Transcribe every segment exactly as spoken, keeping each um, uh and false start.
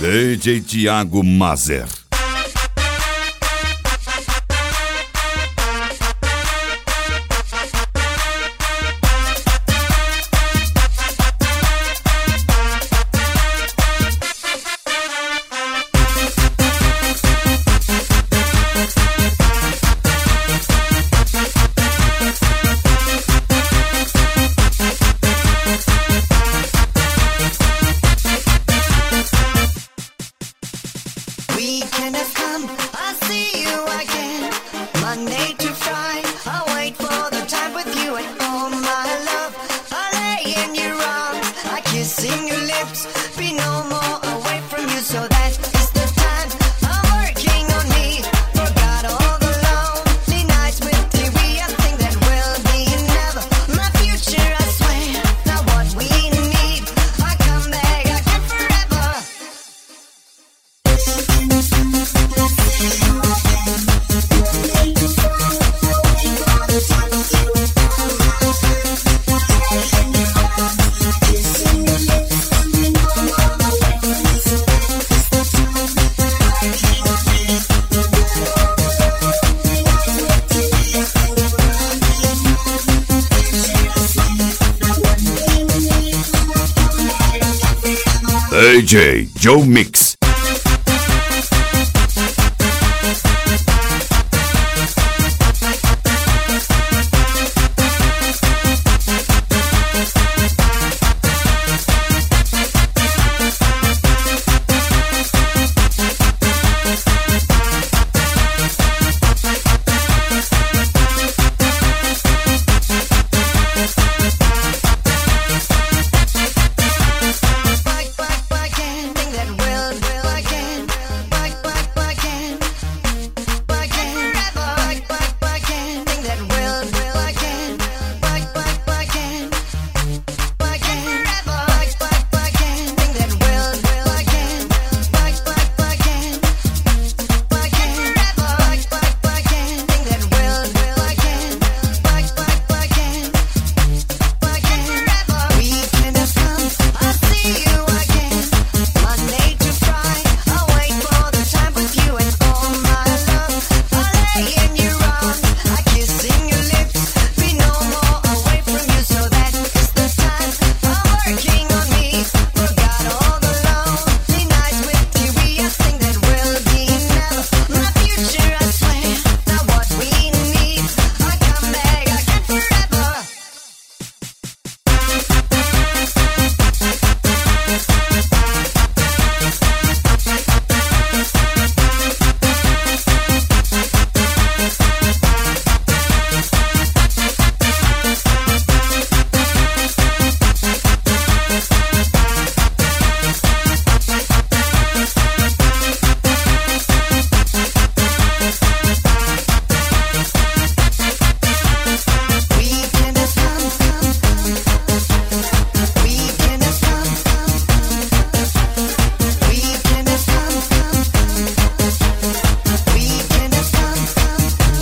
D J Thiago Mazer. Weekend has come, I see you again. Monday to Friday, I wait for the time with you. And all my love, I lay in your arms, I kiss in your lips, be no more away from you. So that is the time I'm working on me. Forgot all the lonely nights with T V. I think that will be never my future, I swear. Now what we need, I come back again forever. D J Joe Mix.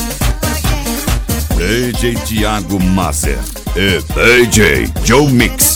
D J Thiago Mazer e D J Joe Mix.